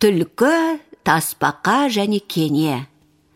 Түлкі, тасбақа және кене.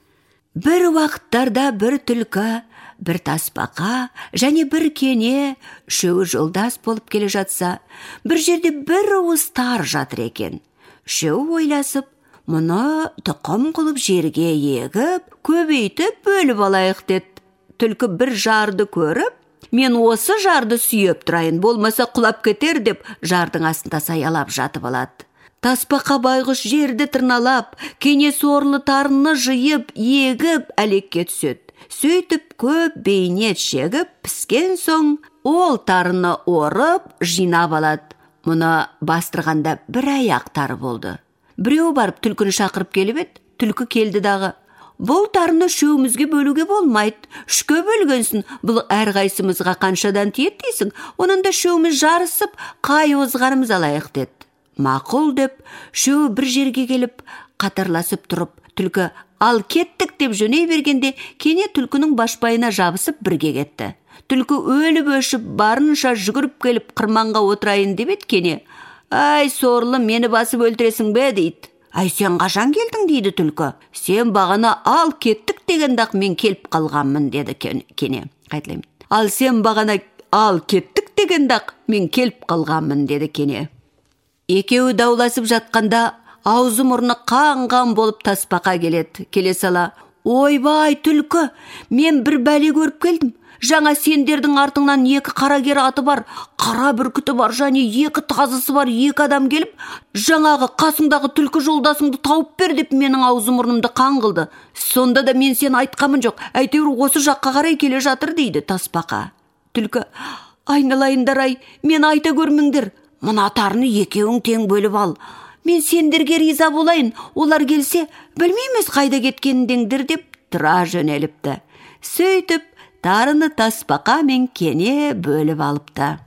Бір уақыттарда бір түлкі, бір тасбақа және бір кене үшеуі жолдас болып келе жатса, бір жерде бір уыс тар жатыр екен. Үшеуі ойласып, мұны тұқым қылып жерге егіп, көбейтіп бөліп алайық деді. Түлкі бір жарды көріп, мен осы жарды сүйеп тұрайын, болмаса құлап кетер деп, жардың астында саялап жатып алады. Тасбақа байғұс жерді тырналап, кене сорлы тарыны жиып, егіп әлекке түседі. Сөйтіп көп бейнет шегіп, піскен соң, ол тарыны орып, жинап алады. Мұны бастырғанда бір аяқ тары болды. Біреу барып түлкіні шақырып келіп еді, түлкі келді дағы. Бұл тарыны үшеумізге бөлуге болмайды. Үшке бөлгенсін, бұл әрқайсымызға қаншадан тиеді дейсің, онында үшеуміз жарысып, қай озғанымыз алайық деді. Мақұл деп, үшеуі бір жерге келіп, қатарласып тұрып, түлкі ал кеттік деп жөней бергенде, кене түлкінің башпайына жабысып бірге кетті. Түлкі өліп өшіп, барынша жүгіріп келіп, қырманға отырайын деп еді кене. Ай, сорлы, мені басып өлтіресің бе, дейді. Ай, сен қашан келдің, дейді түлкі. Сен бағана ал кеттік дегенде-ақ мен келіп қалғанмын, деді кене. Қайталаймын. Ал сен бағана ал кеттік дегенде-ақ мен келіп қалғанмын, деді кене. Екеуі дауласып жатқанда, аузы мұрны қан-қан болып тасбақа келеді. Келе сала, ойбай түлкі, мен бір бәле көріп келдім. Жаңа сендердің артыңнан екі қарагер аты бар, қара бүркіті бар, және екі тазысы бар екі адам келіп, жаңағы қасыңдағы түлкі жолдасыңды тауып бер деп менің аузы мұрнымды қан қылды. Сонда да мен сен айтқамын жоқ, әйтеуір осы жаққа қарай келе жатыр, дейді тасбақа. Түлкі, айналайындар-ай, мен айта көрмеңдер, мына тарыны екеуің тең бөліп ал. Мен сендерге риза болайын, олар келсе, білмейміз қайда кеткендеңдер деп тұра жөнеліпті. Сөйтіп, тарыны тасбақа мен кене бөліп алыпты.